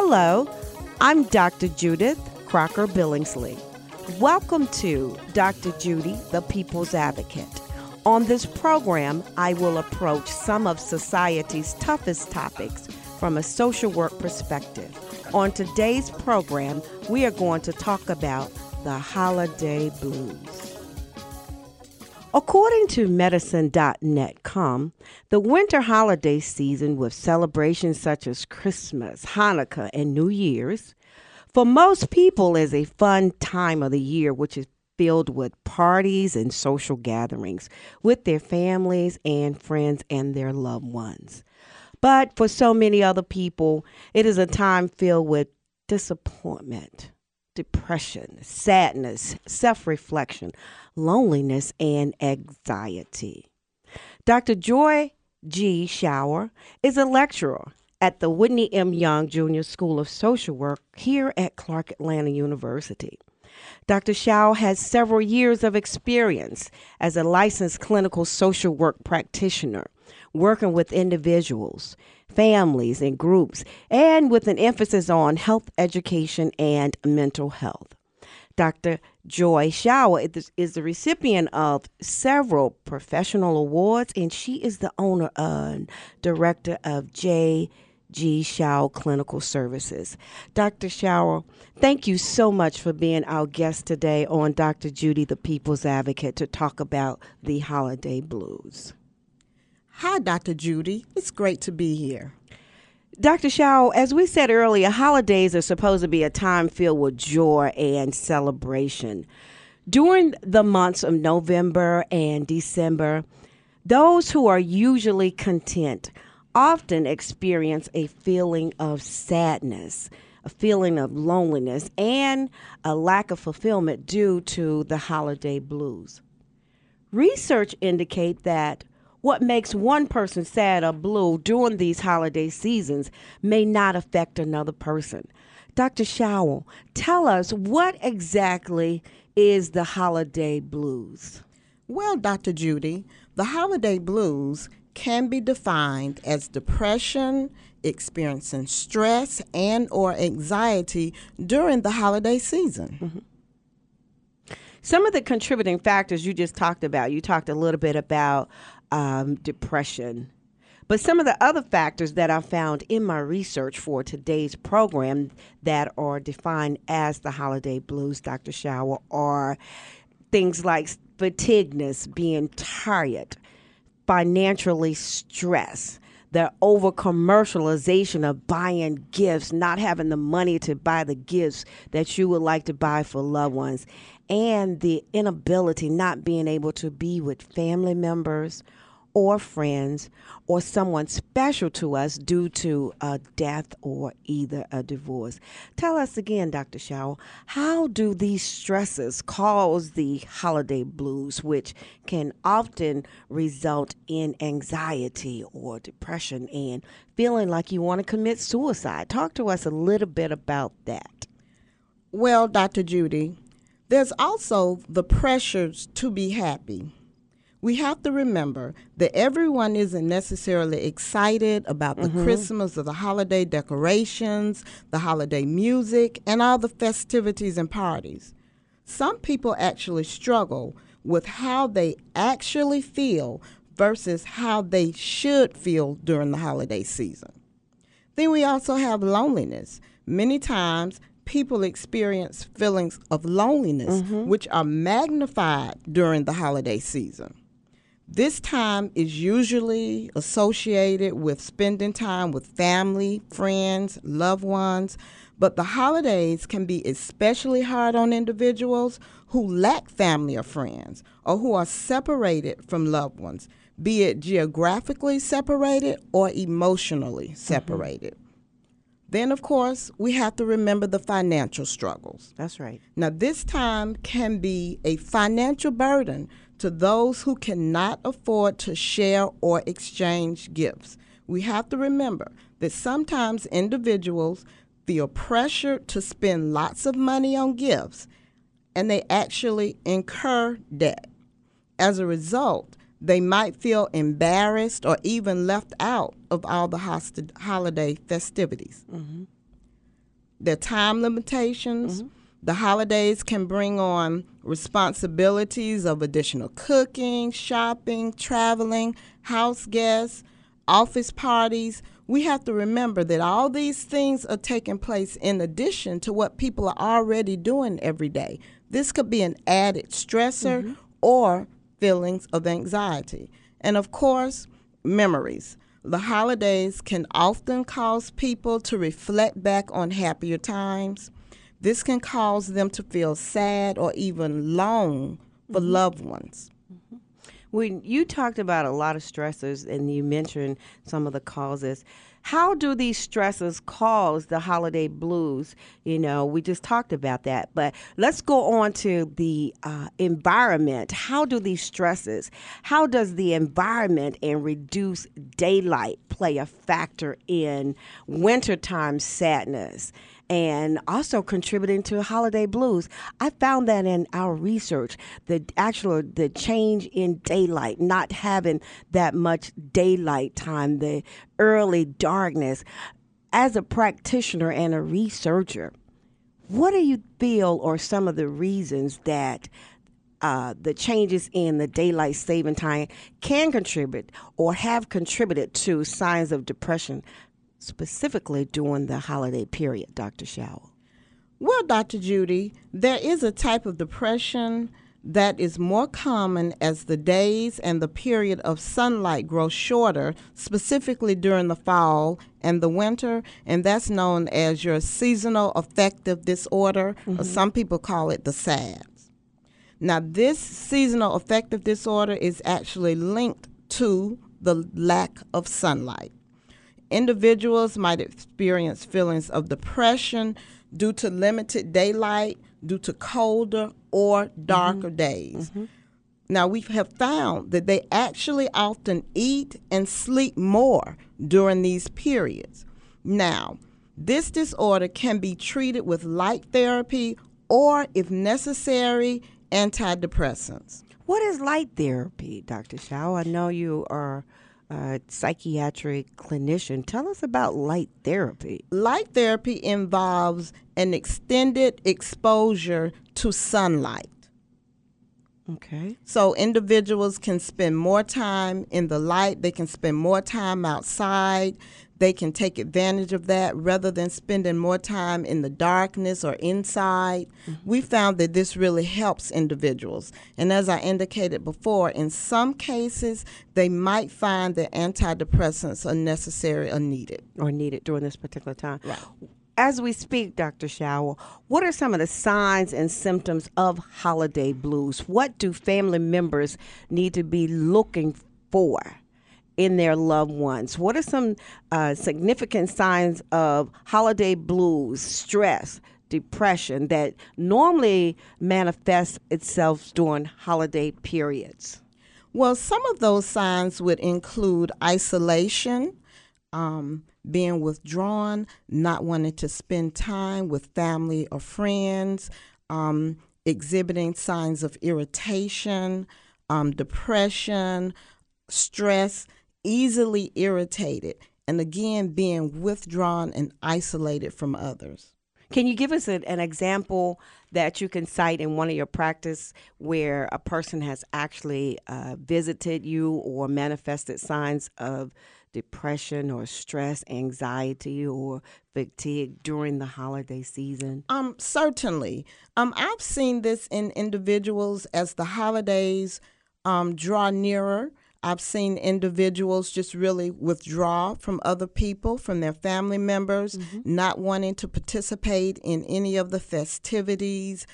Hello, I'm Dr. Judith Crocker Billingsley. Welcome to Dr. Judy, the People's Advocate. On this program, I will approach some of society's toughest topics from a social work perspective. On today's program, we are going to talk about the holiday blues. According to medicine.net.com, the winter holiday season with celebrations such as Christmas, Hanukkah, and New Year's, for most people is a fun time of the year which is filled with parties and social gatherings with their families and friends and their loved ones. But for so many other people, it is a time filled with disappointment, depression, sadness, self-reflection, loneliness, and anxiety. Dr. Joy G. Schauer is a lecturer at the Whitney M. Young Jr. School of Social Work here at Clark Atlanta University. Dr. Schauer has several years of experience as a licensed clinical social work practitioner, working with individuals, families, and groups, and with an emphasis on health education and mental health. Dr. Joy Schauer is the recipient of several professional awards, and she is the owner and director of J.G. Schauer Clinical Services. Dr. Schauer, thank you so much for being our guest today on Dr. Judy, the People's Advocate, to talk about the holiday blues. Hi, Dr. Judy. It's great to be here. Dr. Schauer, as we said earlier, holidays are supposed to be a time filled with joy and celebration. During the months of November and December, those who are usually content often experience a feeling of sadness, a feeling of loneliness, and a lack of fulfillment due to the holiday blues. Research indicates that what makes one person sad or blue during these holiday seasons may not affect another person. Dr. Schauer, tell us, what exactly is the holiday blues? Well, Dr. Judy, the holiday blues can be defined as depression, experiencing stress and or anxiety during the holiday season. Mm-hmm. Some of the contributing factors you just talked about, you talked a little bit about depression. But some of the other factors that I found in my research for today's program that are defined as the holiday blues, Dr. Schauer, are things like fatigueness, being tired, financially stressed, the over-commercialization of buying gifts, not having the money to buy the gifts that you would like to buy for loved ones, and the inability, not being able to be with family members or friends or someone special to us due to a death or either a divorce. Tell us again, Dr. Schauer, how do these stresses cause the holiday blues, which can often result in anxiety or depression and feeling like you want to commit suicide? Talk to us a little bit about that. Well, Dr. Judy, there's also the pressures to be happy. We have to remember that everyone isn't necessarily excited about the Christmas or the holiday decorations, the holiday music, and all the festivities and parties. Some people actually struggle with how they actually feel versus how they should feel during the holiday season. Then we also have loneliness. Many times, people experience feelings of loneliness, which are magnified during the holiday season. This time is usually associated with spending time with family, friends, loved ones, but the holidays can be especially hard on individuals who lack family or friends or who are separated from loved ones, be it geographically separated or emotionally separated. Then, of course, we have to remember the financial struggles. That's right. Now, this time can be a financial burden to those who cannot afford to share or exchange gifts. We have to remember that sometimes individuals feel pressure to spend lots of money on gifts, and they actually incur debt. As a result, they might feel embarrassed or even left out of all the holiday festivities. There are time limitations. The holidays can bring on responsibilities of additional cooking, shopping, traveling, house guests, office parties. We have to remember that all these things are taking place in addition to what people are already doing every day. This could be an added stressor or feelings of anxiety. And of course, memories. The holidays can often cause people to reflect back on happier times. This can cause them to feel sad or even long for loved ones. When you talked about a lot of stressors and you mentioned some of the causes, how do these stressors cause the holiday blues? You know, we just talked about that, but let's go on to the environment. How do these stresses, how does the environment and reduced daylight play a factor in wintertime sadness? And also contributing to holiday blues. I found that in our research, the change in daylight, not having that much daylight time, the early darkness. As a practitioner and a researcher, what do you feel are some of the reasons that the changes in the daylight saving time can contribute or have contributed to signs of depression, specifically during the holiday period, Dr. Schauer? Well, Dr. Judy, there is a type of depression that is more common as the days and the period of sunlight grow shorter, specifically during the fall and the winter, and that's known as your seasonal affective disorder, or some people call it the SADS. Now, this seasonal affective disorder is actually linked to the lack of sunlight. Individuals might experience feelings of depression due to limited daylight, due to colder or darker days. Now, we have found that they actually often eat and sleep more during these periods. Now, this disorder can be treated with light therapy or, if necessary, antidepressants. What is light therapy, Dr. Schauer? I know you are a psychiatric clinician. Tell us about light therapy. Light therapy involves an extended exposure to sunlight. Okay. So individuals can spend more time in the light. They can spend more time outside. They can take advantage of that rather than spending more time in the darkness or inside. We found that this really helps individuals. And as I indicated before, in some cases, they might find that antidepressants are necessary or needed. Or needed during this particular time. Right. As we speak, Dr. Schauer, what are some of the signs and symptoms of holiday blues? What do family members need to be looking for in their loved ones? What are some significant signs of holiday blues, stress, depression that normally manifests itself during holiday periods? Well, some of those signs would include isolation, being withdrawn, not wanting to spend time with family or friends, exhibiting signs of irritation, depression, stress, easily irritated, and again, being withdrawn and isolated from others. Can you give us an example that you can cite in one of your practice where a person has actually visited you or manifested signs of depression or stress, anxiety, or fatigue during the holiday season? Certainly. I've seen this in individuals as the holidays draw nearer. I've seen individuals just really withdraw from other people, from their family members, not wanting to participate in any of the festivities,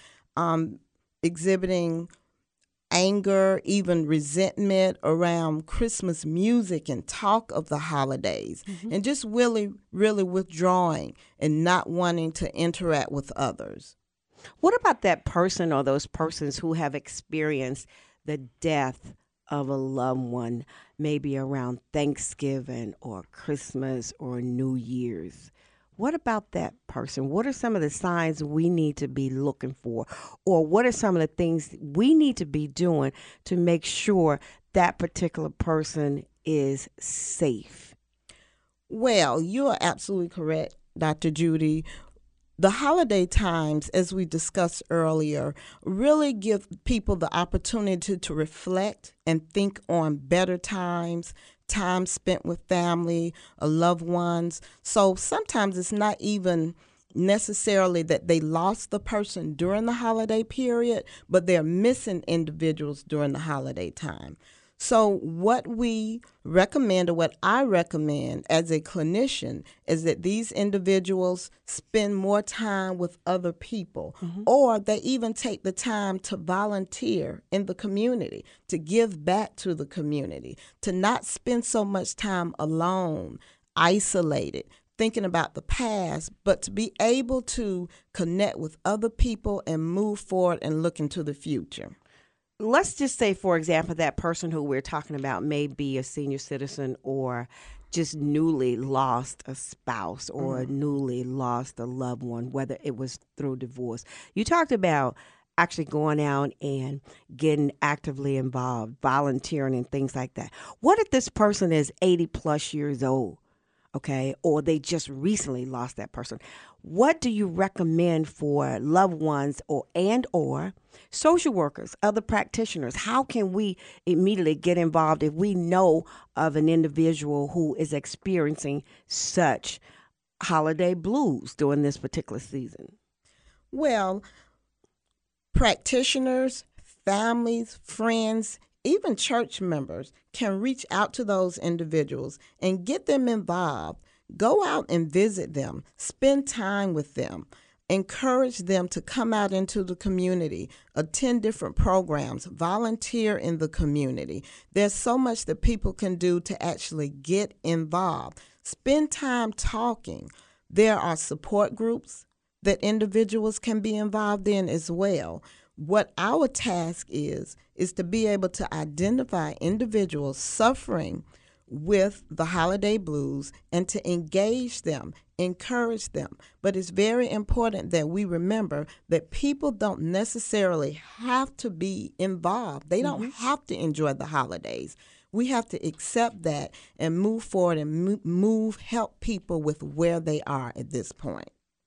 exhibiting anger, even resentment around Christmas music and talk of the holidays, and just really, really withdrawing and not wanting to interact with others. What about that person or those persons who have experienced the death of a loved one, maybe around Thanksgiving or Christmas or New Year's? What about that person? What are some of the signs we need to be looking for? Or what are some of the things we need to be doing to make sure that particular person is safe? Well, you are absolutely correct, Dr. Judy. The holiday times, as we discussed earlier, really give people the opportunity to reflect and think on better times, time spent with family or loved ones. So sometimes it's not even necessarily that they lost the person during the holiday period, but they're missing individuals during the holiday time. So what we recommend, or what I recommend as a clinician, is that these individuals spend more time with other people, or they even take the time to volunteer in the community, to give back to the community, to not spend so much time alone, isolated, thinking about the past, but to be able to connect with other people and move forward and look into the future. Let's just say, for example, that person who we're talking about may be a senior citizen or just newly lost a spouse or newly lost a loved one, whether it was through divorce. You talked about actually going out and getting actively involved, volunteering and things like that. What if this person is 80 plus years old? Okay, or they just recently lost that person. What do you recommend for loved ones or social workers, other practitioners? How can we immediately get involved if we know of an individual who is experiencing such holiday blues during this particular season? Well, practitioners, families, friends, even church members can reach out to those individuals and get them involved. Go out and visit them, spend time with them, encourage them to come out into the community, attend different programs, volunteer in the community. There's so much that people can do to actually get involved. Spend time talking. There are support groups that individuals can be involved in as well. What our task is to be able to identify individuals suffering with the holiday blues and to engage them, encourage them. But it's very important that we remember that people don't necessarily have to be involved. They don't have to enjoy the holidays. We have to accept that and move forward and help people with where they are at this point.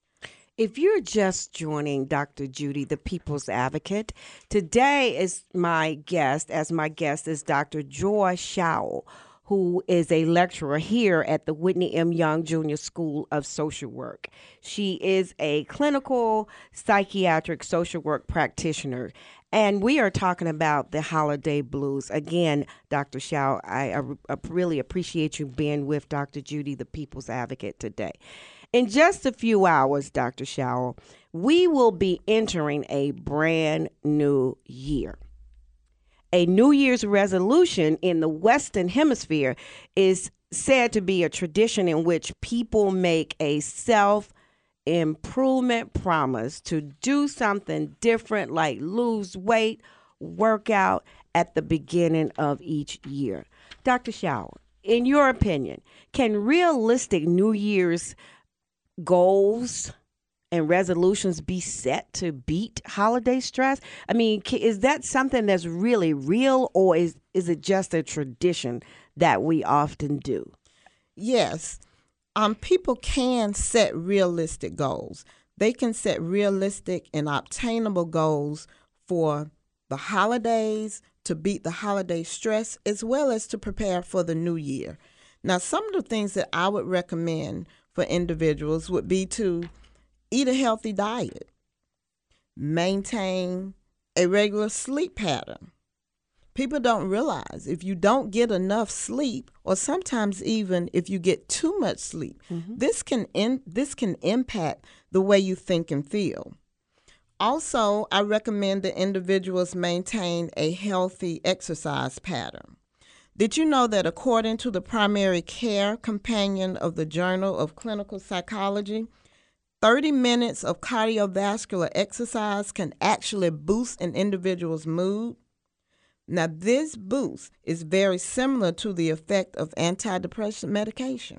If you're just joining Dr. Judy, the People's Advocate, today is my guest is Dr. Joy Schowell, who is a lecturer here at the Whitney M. Young Jr. School of Social Work. She is a clinical psychiatric social work practitioner, and we are talking about the holiday blues. Again, Dr. Schowell, I really appreciate you being with Dr. Judy, the People's Advocate, today. In just a few hours, Dr. Schowell, we will be entering a brand new year. A New Year's resolution in the Western Hemisphere is said to be a tradition in which people make a self-improvement promise to do something different, like lose weight, work out at the beginning of each year. Dr. Schowell, in your opinion, can realistic New Year's goals and resolutions be set to beat holiday stress? I mean, is that something that's really real, or is it just a tradition that we often do? Yes. People can set realistic goals. They can set realistic and obtainable goals for the holidays, to beat the holiday stress, as well as to prepare for the new year. Now, some of the things that I would recommend for individuals would be to eat a healthy diet, maintain a regular sleep pattern. People don't realize if you don't get enough sleep, or sometimes even if you get too much sleep, this can impact the way you think and feel. Also, I recommend that individuals maintain a healthy exercise pattern. Did you know that according to the primary care companion of the Journal of Clinical Psychology, 30 minutes of cardiovascular exercise can actually boost an individual's mood? Now, this boost is very similar to the effect of antidepressant medication.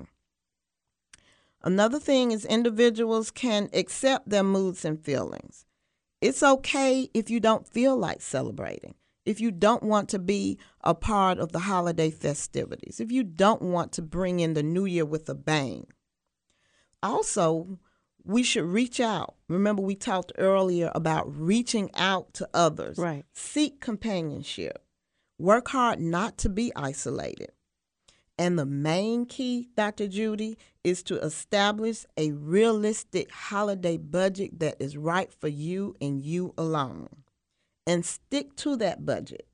Another thing is individuals can accept their moods and feelings. It's okay if you don't feel like celebrating, if you don't want to be a part of the holiday festivities, if you don't want to bring in the new year with a bang. Also, we should reach out. Remember, we talked earlier about reaching out to others. Right. Seek companionship. Work hard not to be isolated. And the main key, Dr. Judy, is to establish a realistic holiday budget that is right for you and you alone. And stick to that budget.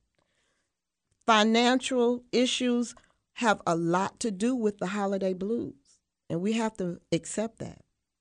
Financial issues have a lot to do with the holiday blues, and we have to accept that.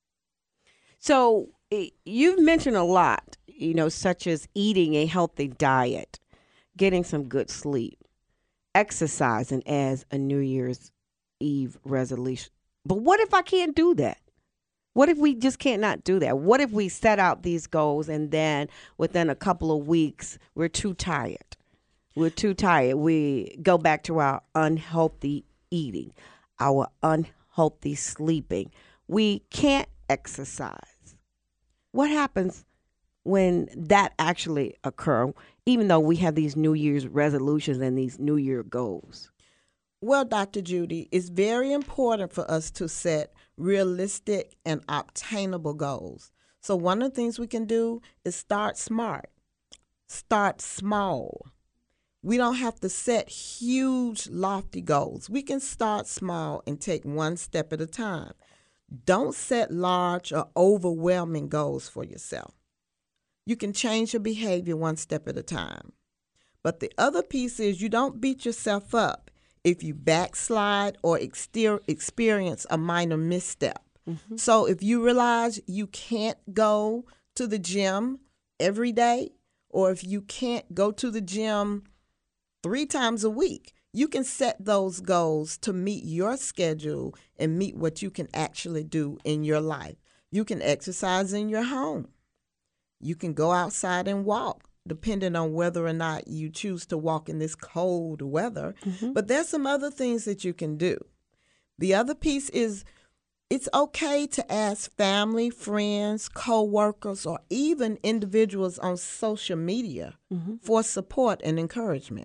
So you've mentioned a lot, such as eating a healthy diet, getting some good sleep, exercising as a New Year's Eve resolution. But what if I can't do that? What if we just can't not do that? What if we set out these goals and then within a couple of weeks, we're too tired? We're too tired. We go back to our unhealthy eating, our unhealthy sleeping. We can't exercise. What happens when that actually occurs, even though we have these New Year's resolutions and these New Year goals? Well, Dr. Judy, it's very important for us to set realistic and obtainable goals. So one of the things we can do is start smart, start small. We don't have to set huge, lofty goals. We can start small and take one step at a time. Don't set large or overwhelming goals for yourself. You can change your behavior one step at a time. But the other piece is you don't beat yourself up if you backslide or experience a minor misstep. Mm-hmm. So if you realize you can't go to the gym every day, or if you can't go to the gym 3 times a week, you can set those goals to meet your schedule and meet what you can actually do in your life. You can exercise in your home. You can go outside and walk, depending on whether or not you choose to walk in this cold weather. Mm-hmm. But there's some other things that you can do. The other piece is it's okay to ask family, friends, co-workers, or even individuals on social media mm-hmm. for support and encouragement.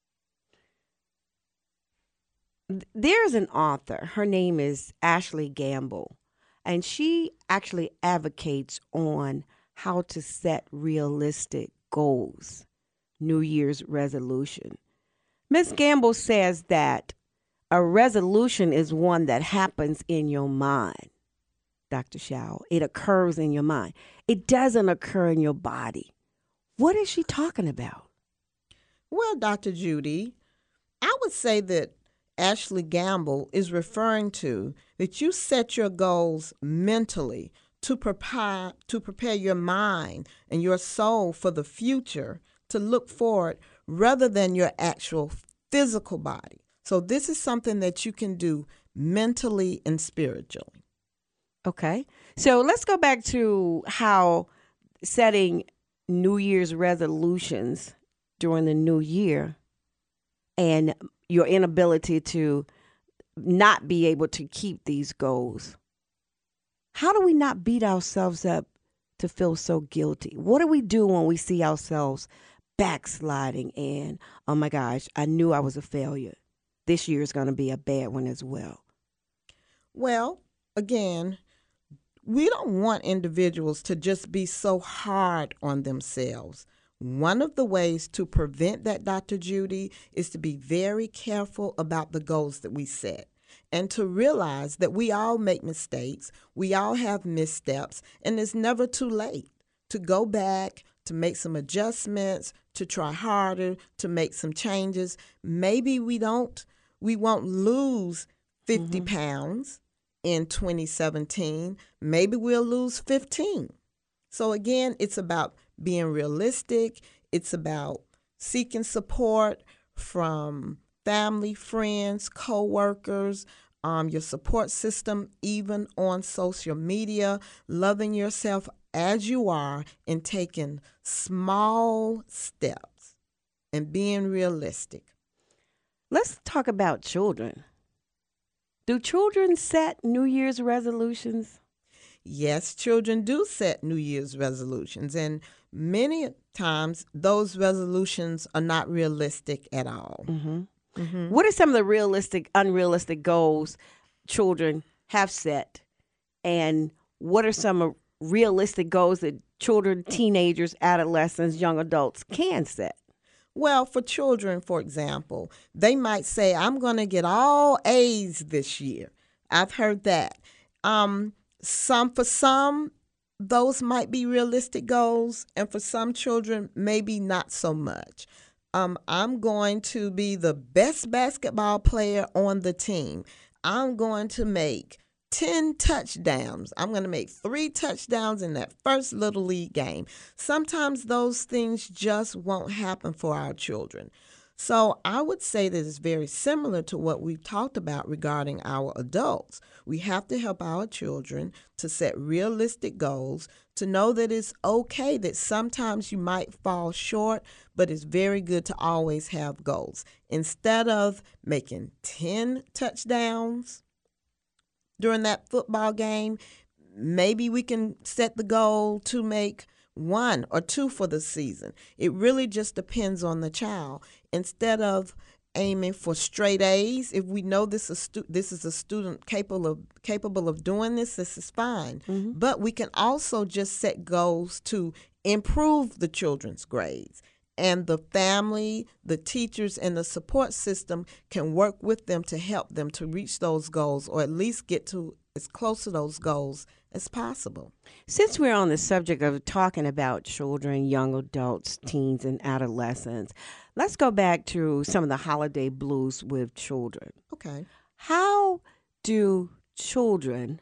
There's an author. Her name is Ashley Gamble, and she actually advocates on how to set realistic goals, New Year's resolution. Ms. Gamble says that a resolution is one that happens in your mind, Dr. Shao. It occurs in your mind. It doesn't occur in your body. What is she talking about? Well, Dr. Judy, I would say that Ashley Gamble is referring to that you set your goals mentally to prepare your mind and your soul for the future, to look forward rather than your actual physical body. So this is something that you can do mentally and spiritually. Okay. So let's go back to how setting New Year's resolutions during the new year and your inability to not be able to keep these goals. How do we not beat ourselves up to feel so guilty? What do we do when we see ourselves backsliding and, oh my gosh, I knew I was a failure. This year is going to be a bad one as well. Well, again, we don't want individuals to just be so hard on themselves. One of the ways to prevent that, Dr. Judy, is to be very careful about the goals that we set and to realize that we all make mistakes, we all have missteps, and it's never too late to go back, to make some adjustments, to try harder, to make some changes. Maybe we won't lose 50 mm-hmm. pounds in 2017. Maybe we'll lose 15. So again, it's about being realistic. It's about seeking support from family, friends, co-workers, your support system, even on social media, loving yourself as you are and taking small steps and being realistic. Let's talk about children. Do children set New Year's resolutions? Yes, children do set New Year's resolutions, and many times those resolutions are not realistic at all. Mm-hmm. Mm-hmm. What are some of the unrealistic goals children have set, and what are some realistic goals that children, teenagers, adolescents, young adults can set? Well, for children, for example, they might say, I'm going to get all A's this year. I've heard that. For some, those might be realistic goals, and for some children, maybe not so much. I'm going to be the best basketball player on the team. I'm going to make 10 touchdowns. I'm going to make 3 touchdowns in that first Little League game. Sometimes those things just won't happen for our children. So I would say that it's very similar to what we've talked about regarding our adults. We have to help our children to set realistic goals, to know that it's okay that sometimes you might fall short, but it's very good to always have goals. Instead of making 10 touchdowns during that football game, maybe we can set the goal to make 1 or 2 for the season. It really just depends on the child. Instead of aiming for straight A's, if we know this is a student capable of doing this is fine. Mm-hmm. But we can also just set goals to improve the children's grades. And the family, the teachers, and the support system can work with them to help them to reach those goals, or at least get to as close to those goals as possible. Since we're on the subject of talking about children, young adults, teens, and adolescents, let's go back to some of the holiday blues with children. Okay. How do children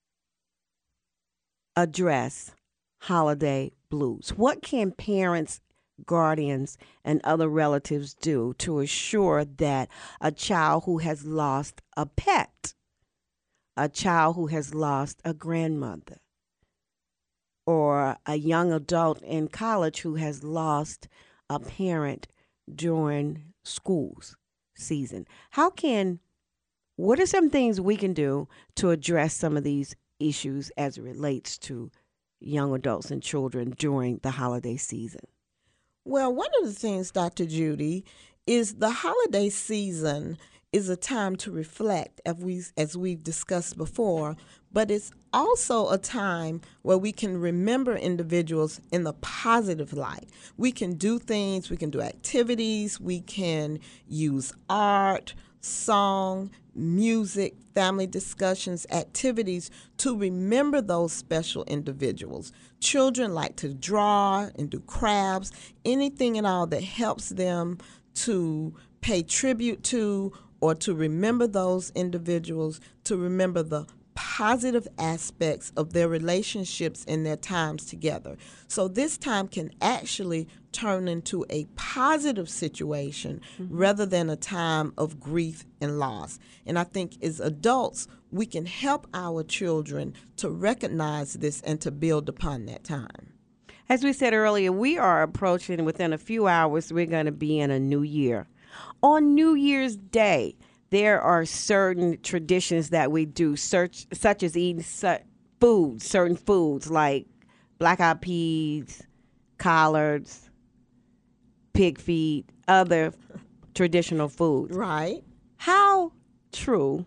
address holiday blues? What can parents, guardians, and other relatives do to assure that a child who has lost a pet, a child who has lost a grandmother, or a young adult in college who has lost a parent during school's season? What are some things we can do to address some of these issues as it relates to young adults and children during the holiday season? Well, one of the things, Dr. Judy, is the holiday season is a time to reflect, as we've discussed before, but it's also a time where we can remember individuals in the positive light. We can do things, we can do activities, we can use art, song, music, family discussions, activities to remember those special individuals. Children like to draw and do crafts, anything at all that helps them to pay tribute to or to remember those individuals, to remember the positive aspects of their relationships and their times together. So this time can actually turn into a positive situation rather than a time of grief and loss. And I think as adults, we can help our children to recognize this and to build upon that time. As we said earlier, we are approaching, within a few hours, we're going to be in a new year. On New Year's Day, there are certain traditions that we do, such as eating certain foods like black-eyed peas, collards, pig feet, other traditional foods. Right. How true,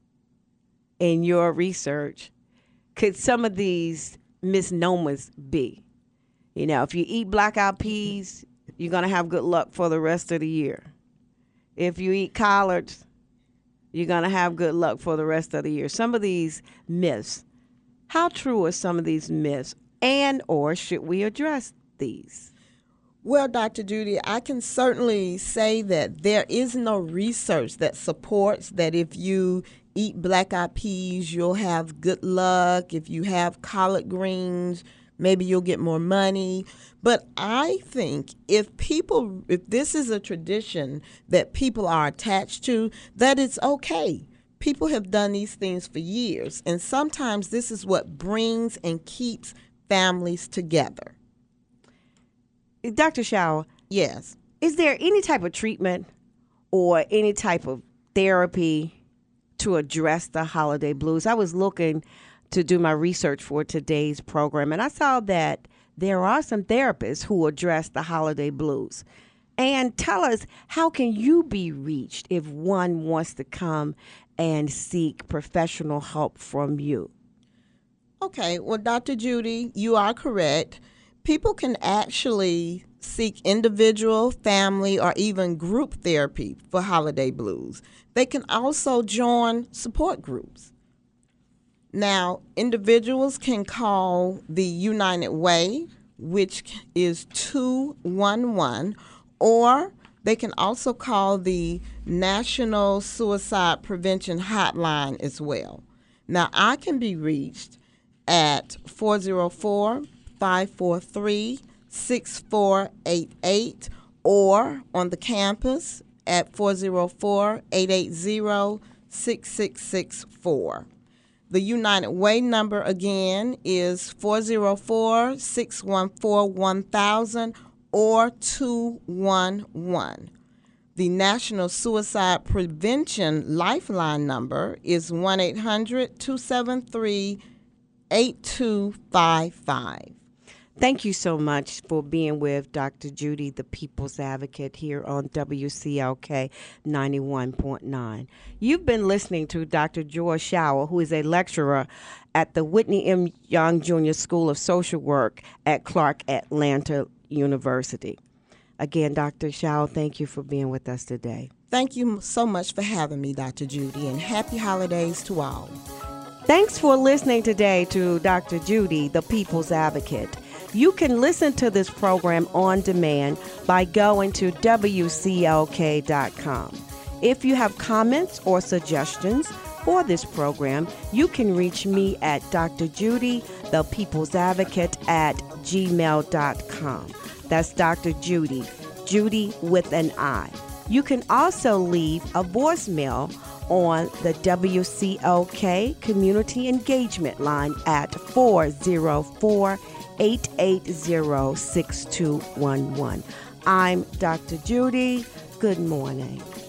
in your research, could some of these misnomers be? You know, if you eat black-eyed peas, you're going to have good luck for the rest of the year. If you eat collards, you're going to have good luck for the rest of the year. Some of these myths, how true are some of these myths, and or should we address these? Well, Dr. Judy, I can certainly say that there is no research that supports that if you eat black-eyed peas, you'll have good luck. If you have collard greens, maybe you'll get more money. But I think if this is a tradition that people are attached to, that it's okay. People have done these things for years, and sometimes this is what brings and keeps families together. Dr. Schauer. Yes. Is there any type of treatment or any type of therapy to address the holiday blues? I was looking to do my research for today's program, and I saw that there are some therapists who address the holiday blues. And tell us, how can you be reached if one wants to come and seek professional help from you? Okay, well, Dr. Judy, you are correct. People can actually seek individual, family, or even group therapy for holiday blues. They can also join support groups. Now, individuals can call the United Way, which is 211, or they can also call the National Suicide Prevention Hotline as well. Now, I can be reached at 404-543-6488 or on the campus at 404-880-6664. The United Way number again is 404-614-1000 or 211. The National Suicide Prevention Lifeline number is 1-800-273-8255. Thank you so much for being with Dr. Judy, the People's Advocate, here on WCLK 91.9. You've been listening to Dr. Joy Shower, who is a lecturer at the Whitney M. Young Jr. School of Social Work at Clark Atlanta University. Again, Dr. Shower, thank you for being with us today. Thank you so much for having me, Dr. Judy, and happy holidays to all. Thanks for listening today to Dr. Judy, the People's Advocate. You can listen to this program on demand by going to WCLK.com. If you have comments or suggestions for this program, you can reach me at Dr. Judy, the People's Advocate at gmail.com. That's Dr. Judy, Judy with an I. You can also leave a voicemail on the WCLK Community Engagement Line at 404-880-6211. I'm Dr. Judy. Good morning.